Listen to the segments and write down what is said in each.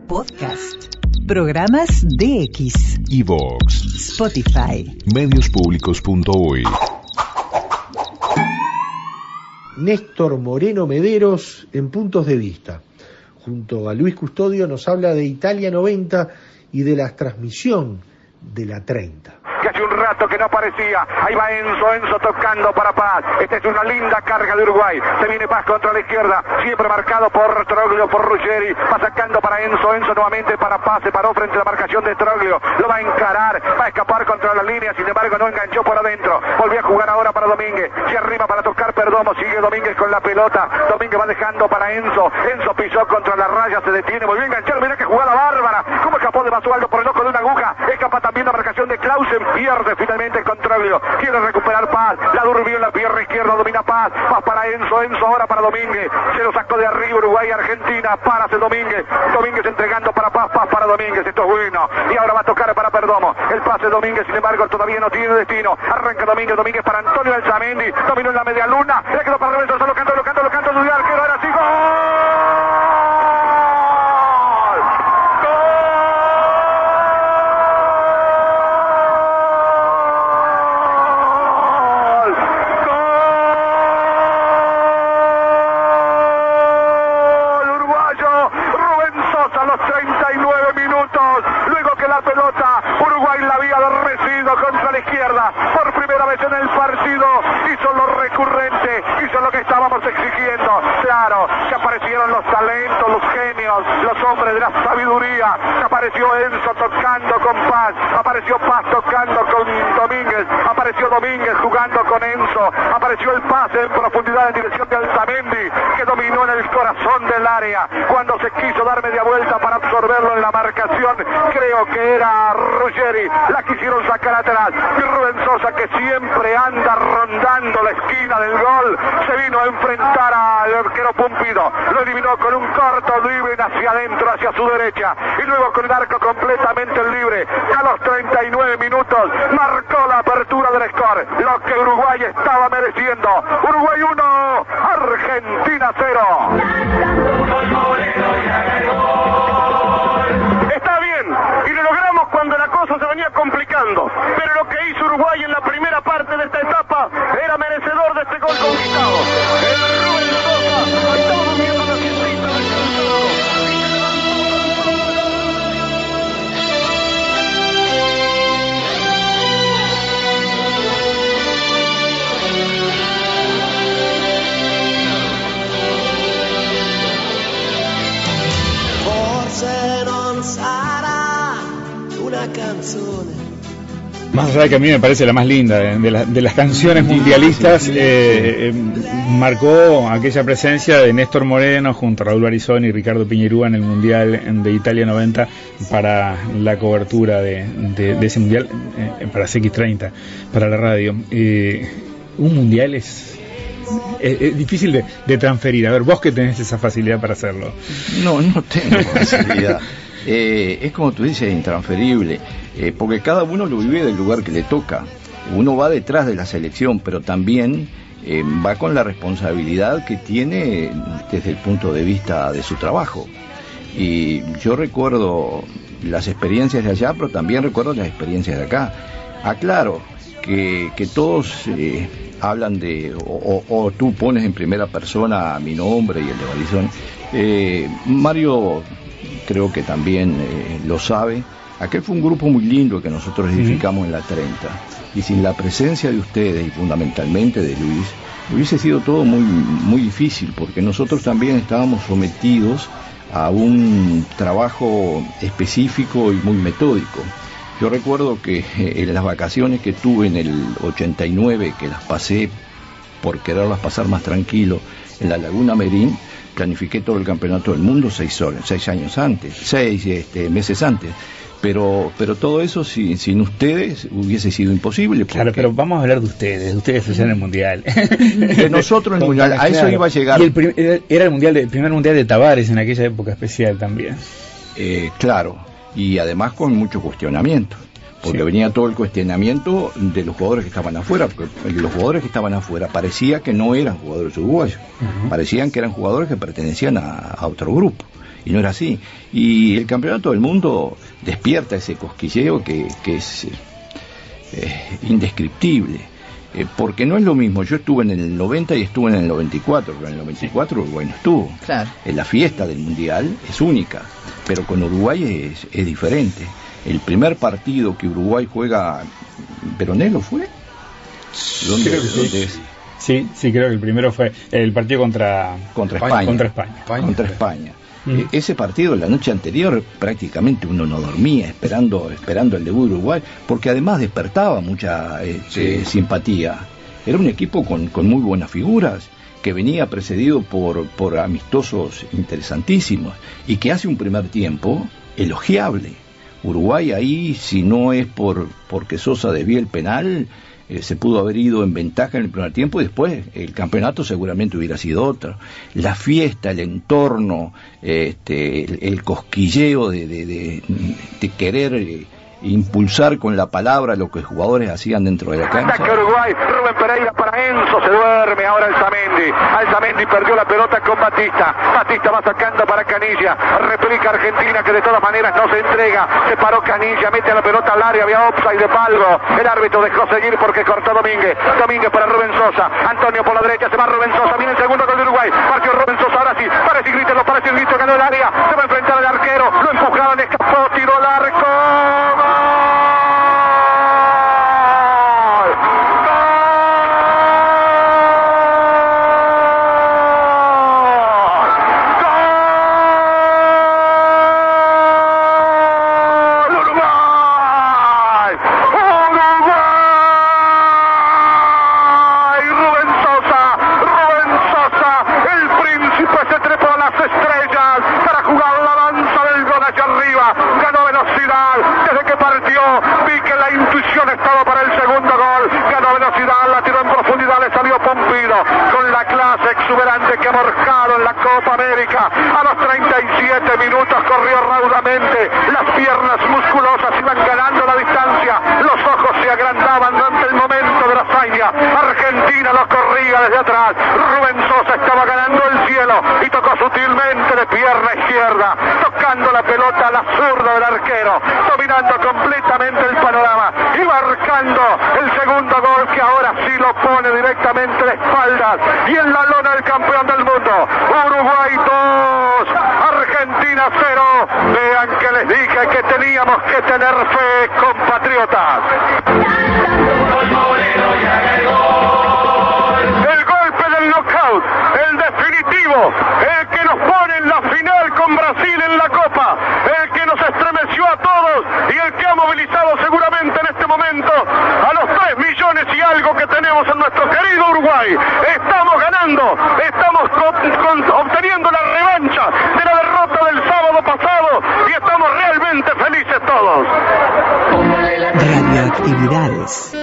Podcast. Programas DX. iVoox. Spotify. Mediospublicos.uy. Néstor Moreno Mederos en Puntos de Vista. Junto a Luis Custodio nos habla de Italia 90 y de la transmisión de la 30. Que hace un rato que no aparecía. Ahí va Enzo tocando para Paz. Esta es una linda carga de Uruguay. Se viene Paz contra la izquierda, siempre marcado por Troglio, por Ruggeri. Va sacando para Enzo nuevamente para Paz. Se paró frente a la marcación de Troglio. Lo va a encarar, va a escapar contra la línea. Sin embargo, no enganchó por adentro. Volvió a jugar ahora para Domínguez. Se arriba para tocar Perdomo. Sigue Domínguez con la pelota. Domínguez va dejando para Enzo. Enzo pisó contra la raya, se detiene. Volvió a enganchar. Mira que jugada bárbara. Cómo escapó de Basualdo por el ojo de una aguja. Escapa también la marcación de Clausen. Pierde finalmente con Troglio. Quiere recuperar Paz. La durmió en la pierna izquierda. Domina Paz. Paz para Enzo ahora para Domínguez. Se lo sacó de arriba Uruguay, Argentina. Párase Domínguez. Domínguez entregando para Paz. Paz para Domínguez. Esto es bueno. Y ahora va a tocar para Perdomo. El pase Domínguez, sin embargo, todavía no tiene destino. Arranca Domínguez para Antonio Alzamendi. Dominó en la media luna. Le quedó para Roberto. Lo canto. Dudió arquero. Ahora sí. Contra la izquierda, por primera vez en el partido, hizo lo recurrente, hizo lo que estábamos exigiendo. Claro, que aparecieron los talentos, los genios, los hombres de la sabiduría. Que apareció Enzo tocando con Paz, apareció Paz tocando con Domínguez, apareció Domínguez jugando con Enzo, apareció el pase en profundidad en dirección de Alzamendi, que dominó en el corazón del área. Cuando se quiso dar media vuelta para absorberlo en la marcación, creo que era Ruggeri, la quisieron sacar atrás, y Rubén Sosa, que siempre anda rondando la esquina del gol, se vino a enfrentar al arquero Pumpido, lo eliminó con un corto libre hacia adentro, hacia su derecha, y luego con el arco completamente libre. A los 39 minutos marcó la apertura del score, lo que Uruguay estaba mereciendo. Uruguay 1, Argentina 0. Está bien, y lo logramos cuando la cosa se venía complicando, pero lo que hizo Uruguay en la primera parte de esta etapa era merecedor de este gol conquistado. El Rubén Sosa estaba moviendo la fiestita del campeonato. Forse non sarà una canzone. Más allá que a mí me parece la más linda de las canciones mundialistas, marcó aquella presencia de Néstor Moreno junto a Raúl Barizoni y Ricardo Piñerúa en el Mundial de Italia 90 para la cobertura de ese Mundial, para CX30, para la radio. Un Mundial es difícil de transferir. A ver, vos que tenés esa facilidad para hacerlo. No tengo facilidad. Es como tú dices, intransferible, porque cada uno lo vive del lugar que le toca. Uno va detrás de la selección, pero también va con la responsabilidad que tiene desde el punto de vista de su trabajo. Y yo recuerdo las experiencias de allá, pero también recuerdo las experiencias de acá. Aclaro que todos hablan de, o tú pones en primera persona mi nombre y el de Barizoni. Mario creo que también lo sabe. Aquel fue un grupo muy lindo que nosotros edificamos en la 30, y sin la presencia de ustedes y fundamentalmente de Luis, hubiese sido todo muy difícil, porque nosotros también estábamos sometidos a un trabajo específico y muy metódico. Yo recuerdo que en las vacaciones que tuve en el 89, que las pasé por quererlas pasar más tranquilo en la Laguna Merín, planifiqué todo el campeonato del mundo 6 meses antes. Pero todo eso sin ustedes hubiese sido imposible. Claro, pero vamos a hablar de ustedes allá en el Mundial. De nosotros en el Mundial, a eso iba a llegar. Y era el primer Mundial de Tavares en aquella época especial también. Claro, y además con mucho cuestionamiento. porque venía todo el cuestionamiento de los jugadores que estaban afuera, porque los jugadores que estaban afuera parecía que no eran jugadores uruguayos, parecían que eran jugadores que pertenecían a otro grupo, y no era así. Y el Campeonato del Mundo despierta ese cosquilleo que es indescriptible. Porque no es lo mismo, yo estuve en el 90 y estuve en el 94, pero en el 94 Uruguay no estuvo. Claro. La fiesta del Mundial es única, pero con Uruguay es diferente. El primer partido que Uruguay juega, ¿Veronelo fue? ¿Dónde es? Sí, creo que el primero fue el partido contra España. Ese partido, la noche anterior, prácticamente uno no dormía esperando el debut de Uruguay, porque además despertaba mucha simpatía. Era un equipo con muy buenas figuras, que venía precedido por amistosos interesantísimos, y que hace un primer tiempo elogiable. Uruguay ahí, si no es porque Sosa desvía el penal, se pudo haber ido en ventaja en el primer tiempo, y después el campeonato seguramente hubiera sido otro. La fiesta, el entorno, el cosquilleo de querer impulsar con la palabra lo que los jugadores hacían dentro de la cancha. Ataca Uruguay, Rubén Pereira para Enzo, se duerme ahora Alzamendi perdió la pelota con Batista va sacando para Canilla, replica Argentina, que de todas maneras no se entrega, se paró Canilla, mete la pelota al área, había offside de Palgo, el árbitro dejó seguir porque cortó Domínguez para Rubén Sosa, Antonio por la derecha, se va Rubén Sosa, viene el segundo gol de Uruguay, partió Rubén Sosa, ahora sí, parece grito, ganó el área, se va a enfrentar al arquero, lo empujaron, escapó, tiró al arco. Exuberante que ha marcado en la Copa América. A los 37 minutos corrió raudamente, las piernas musculosas iban ganando la distancia, los ojos se agrandaban durante el momento de la hazaña. Argentina lo corría desde atrás, Rubén Sosa estaba ganando el cielo y tocó sutilmente de pierna izquierda, tocando la pelota a la zurda del arquero, dominando completamente el panorama y marcando el segundo gol, que ahora sí lo pone directamente de espaldas y en la lona del campeón del mundo. Uruguay 2, Argentina 0. Vean que les dije que teníamos que tener fe, compatriotas. El golpe del knockout, el definitivo, el que nos pone en la final con Brasil en la Copa, el que nos estremeció a todos y el que ha movilizado seguramente en este momento a los 3 millones y algo que tenemos en nuestro querido Uruguay. Estamos ganando, estamos obteniendo la revancha de la derrota del sábado pasado y estamos realmente felices todos. Radioactividades.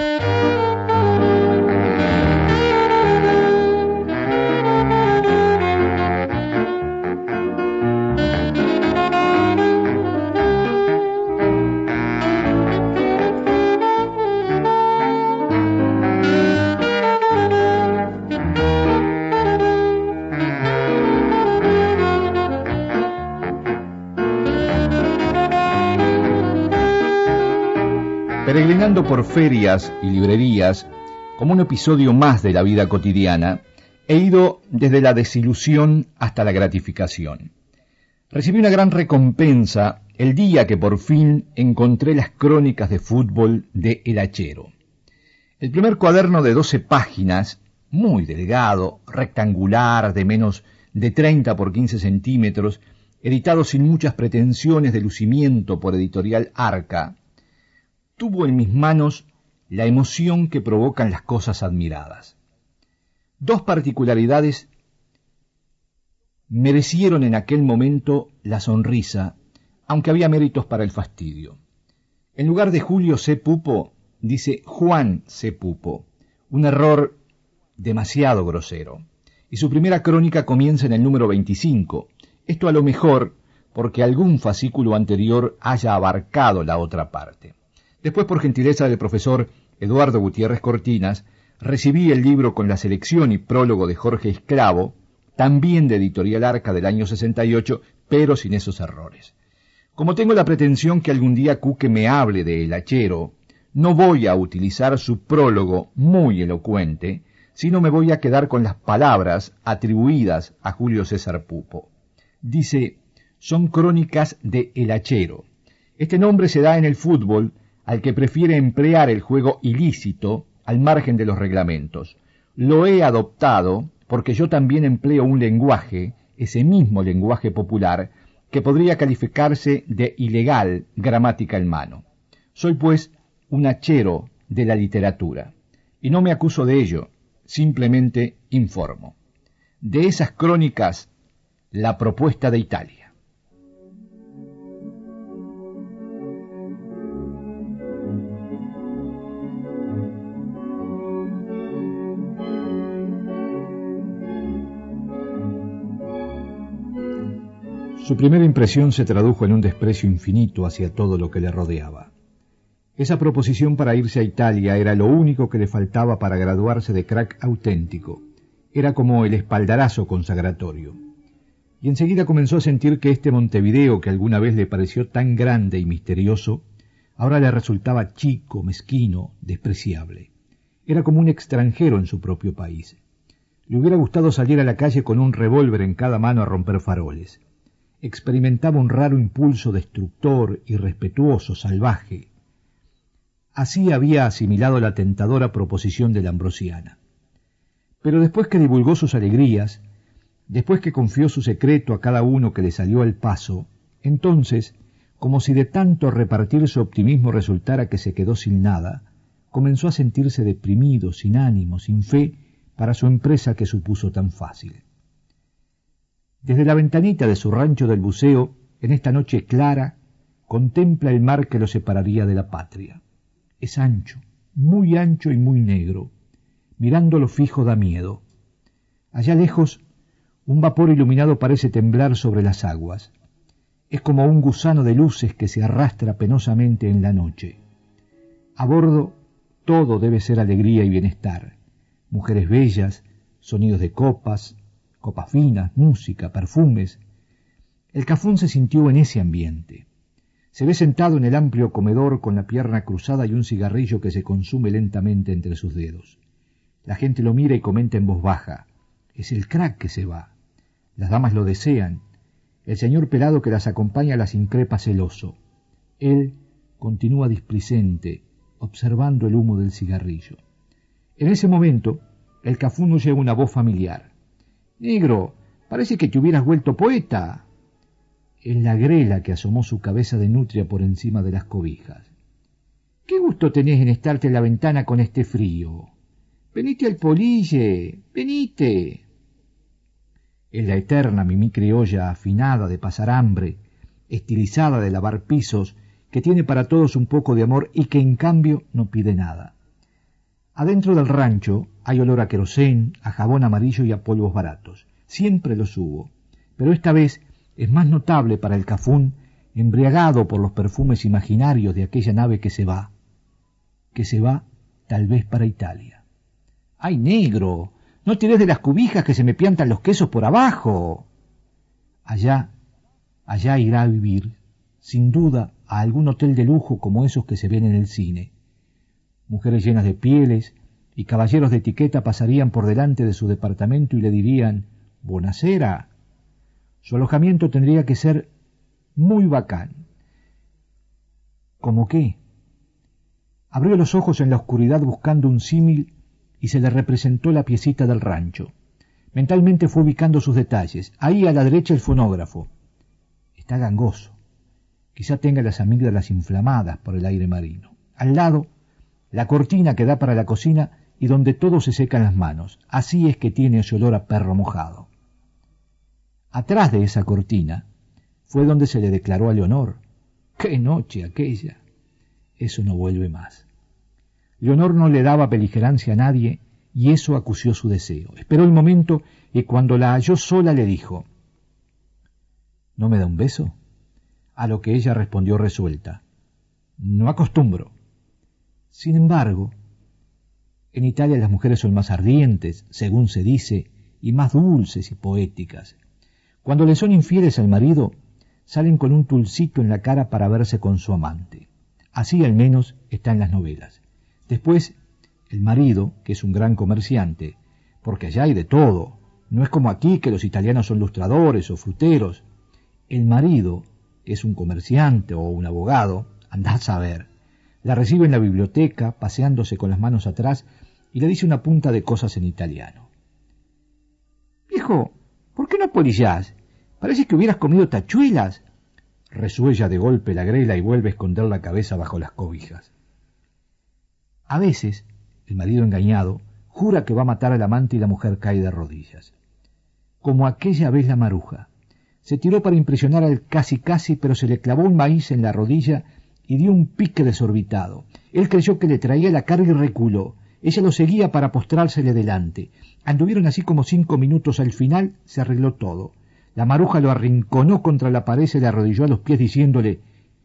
Peregrinando por ferias y librerías, como un episodio más de la vida cotidiana, he ido desde la desilusión hasta la gratificación. Recibí una gran recompensa el día que por fin encontré las crónicas de fútbol de El Hachero. El primer cuaderno de 12 páginas, muy delgado, rectangular, de menos de 30 por 15 centímetros, editado sin muchas pretensiones de lucimiento por Editorial Arca, tuvo en mis manos la emoción que provocan las cosas admiradas. 2 particularidades merecieron en aquel momento la sonrisa, aunque había méritos para el fastidio. En lugar de Julio C. Pupo, dice Juan C. Pupo, un error demasiado grosero. Y su primera crónica comienza en el número 25. Esto a lo mejor porque algún fascículo anterior haya abarcado la otra parte. Después, por gentileza del profesor Eduardo Gutiérrez Cortinas, recibí el libro con la selección y prólogo de Jorge Esclavo, también de Editorial Arca del año 68, pero sin esos errores. Como tengo la pretensión que algún día Cuque me hable de El Hachero, no voy a utilizar su prólogo muy elocuente, sino me voy a quedar con las palabras atribuidas a Julio César Pupo. Dice: son crónicas de El Hachero. Este nombre se da en el fútbol al que prefiere emplear el juego ilícito al margen de los reglamentos. Lo he adoptado porque yo también empleo un lenguaje, ese mismo lenguaje popular, que podría calificarse de ilegal gramática en mano. Soy, pues, un hachero de la literatura, y no me acuso de ello, simplemente informo. De esas crónicas, la propuesta de Italia. Su primera impresión se tradujo en un desprecio infinito hacia todo lo que le rodeaba. Esa proposición para irse a Italia era lo único que le faltaba para graduarse de crack auténtico. Era como el espaldarazo consagratorio. Y enseguida comenzó a sentir que este Montevideo, que alguna vez le pareció tan grande y misterioso, ahora le resultaba chico, mezquino, despreciable. Era como un extranjero en su propio país. Le hubiera gustado salir a la calle con un revólver en cada mano a romper faroles. Experimentaba un raro impulso destructor, irrespetuoso, salvaje. Así había asimilado la tentadora proposición de la Ambrosiana. Pero después que divulgó sus alegrías, después que confió su secreto a cada uno que le salió al paso, entonces, como si de tanto repartir su optimismo resultara que se quedó sin nada, comenzó a sentirse deprimido, sin ánimo, sin fe para su empresa que supuso tan fácil. Desde la ventanita de su rancho del Buceo, en esta noche clara, contempla el mar que lo separaría de la patria. Es ancho y muy negro. Mirándolo fijo da miedo. Allá lejos, un vapor iluminado parece temblar sobre las aguas. Es como un gusano de luces que se arrastra penosamente en la noche. A bordo, todo debe ser alegría y bienestar. Mujeres bellas, sonidos de copas finas, música, perfumes. El Cafún se sintió en ese ambiente. Se ve sentado en el amplio comedor con la pierna cruzada y un cigarrillo que se consume lentamente entre sus dedos. La gente lo mira y comenta en voz baja: es el crack que se va. Las damas lo desean. El señor pelado que las acompaña las increpa celoso. Él continúa displicente, observando el humo del cigarrillo. En ese momento, el Cafún oye una voz familiar: «Negro, parece que te hubieras vuelto poeta». Es la Grela que asomó su cabeza de nutria por encima de las cobijas. «¿Qué gusto tenés en estarte en la ventana con este frío? Venite al Polille, venite». Es la eterna mimí criolla afinada de pasar hambre, estilizada de lavar pisos, que tiene para todos un poco de amor y que en cambio no pide nada. Adentro del rancho hay olor a querosén, a jabón amarillo y a polvos baratos. Siempre los hubo, pero esta vez es más notable para el Cafún, embriagado por los perfumes imaginarios de aquella nave que se va tal vez para Italia. ¡Ay, negro! ¡No tirés de las cubijas que se me piantan los quesos por abajo! Allá irá a vivir, sin duda, a algún hotel de lujo como esos que se ven en el cine. Mujeres llenas de pieles y caballeros de etiqueta pasarían por delante de su departamento y le dirían: «Buonasera». Su alojamiento tendría que ser muy bacán. ¿Cómo qué? Abrió los ojos en la oscuridad buscando un símil y se le representó la piecita del rancho. Mentalmente fue ubicando sus detalles. Ahí a la derecha el fonógrafo. Está gangoso. Quizá tenga las amígdalas inflamadas por el aire marino. Al lado, la cortina que da para la cocina y donde todo se seca en las manos. Así es que tiene ese olor a perro mojado. Atrás de esa cortina fue donde se le declaró a Leonor. ¡Qué noche aquella! Eso no vuelve más. Leonor no le daba beligerancia a nadie y eso acució su deseo. Esperó el momento y cuando la halló sola le dijo: «¿No me da un beso?». A lo que ella respondió resuelta: «No acostumbro». Sin embargo, en Italia las mujeres son más ardientes, según se dice, y más dulces y poéticas. Cuando le son infieles al marido, salen con un tulcito en la cara para verse con su amante. Así al menos está en las novelas. Después, el marido, que es un gran comerciante, porque allá hay de todo, no es como aquí que los italianos son lustradores o fruteros. El marido, que es un comerciante o un abogado, andá a saber, la recibe en la biblioteca, paseándose con las manos atrás, y le dice una punta de cosas en italiano. «Viejo, ¿por qué no polillás? Parece que hubieras comido tachuelas». Resuella de golpe la grela y vuelve a esconder la cabeza bajo las cobijas. A veces, el marido engañado jura que va a matar al amante y la mujer cae de rodillas. Como aquella vez la Maruja. Se tiró para impresionar al casi, pero se le clavó un maíz en la rodilla y dio un pique desorbitado. Él creyó que le traía la carga y reculó. Ella lo seguía para postrársele delante. Anduvieron así como 5 minutos. Al final se arregló todo. La Maruja lo arrinconó contra la pared, se le arrodilló a los pies diciéndole: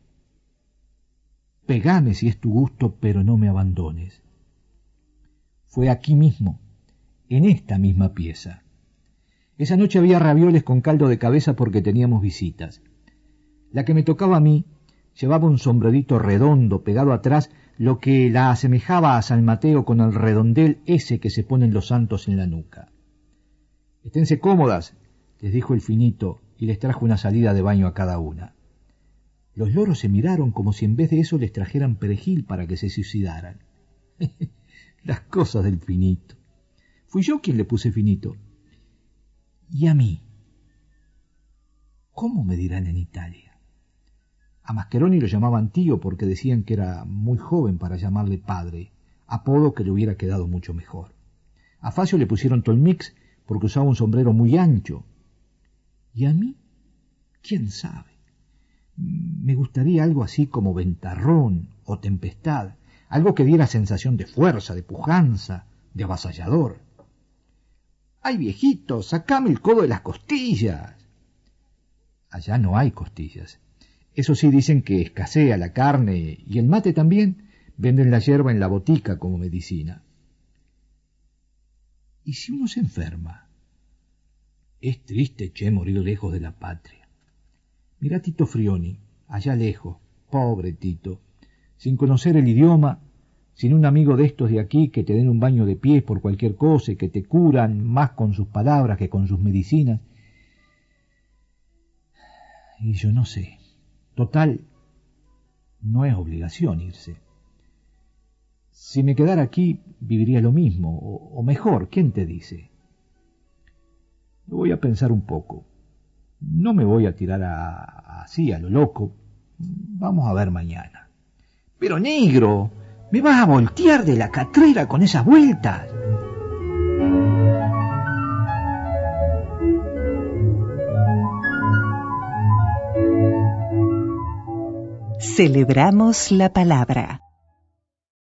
«Pegame si es tu gusto, pero no me abandones». Fue aquí mismo, en esta misma pieza. Esa noche había ravioles con caldo de cabeza porque teníamos visitas. La que me tocaba a mí llevaba un sombrerito redondo pegado atrás, lo que la asemejaba a San Mateo con el redondel ese que se ponen los santos en la nuca. «Esténse cómodas», les dijo el finito, y les trajo una salida de baño a cada una. Los loros se miraron como si en vez de eso les trajeran perejil para que se suicidaran. Las cosas del finito. Fui yo quien le puse finito. ¿Y a mí? ¿Cómo me dirán en Italia? A Mascheroni lo llamaban tío porque decían que era muy joven para llamarle padre, apodo que le hubiera quedado mucho mejor. A Facio le pusieron Tolmix porque usaba un sombrero muy ancho. ¿Y a mí? ¿Quién sabe? Me gustaría algo así como Ventarrón o Tempestad, algo que diera sensación de fuerza, de pujanza, de avasallador. ¡Ay, viejito, sacame el codo de las costillas! Allá no hay costillas. Eso sí, dicen que escasea la carne y el mate también. Venden la yerba en la botica como medicina. ¿Y si uno se enferma? Es triste, morir lejos de la patria. Mirá Tito Frioni, allá lejos, pobre Tito, sin conocer el idioma, sin un amigo de estos de aquí que te den un baño de pies por cualquier cosa y que te curan más con sus palabras que con sus medicinas. Y yo no sé, total, no es obligación irse. Si me quedara aquí, viviría lo mismo, o mejor, ¿quién te dice? Lo voy a pensar un poco. No me voy a tirar así a lo loco. Vamos a ver mañana. Pero negro, me vas a voltear de la catrera con esas vueltas. Celebramos la palabra.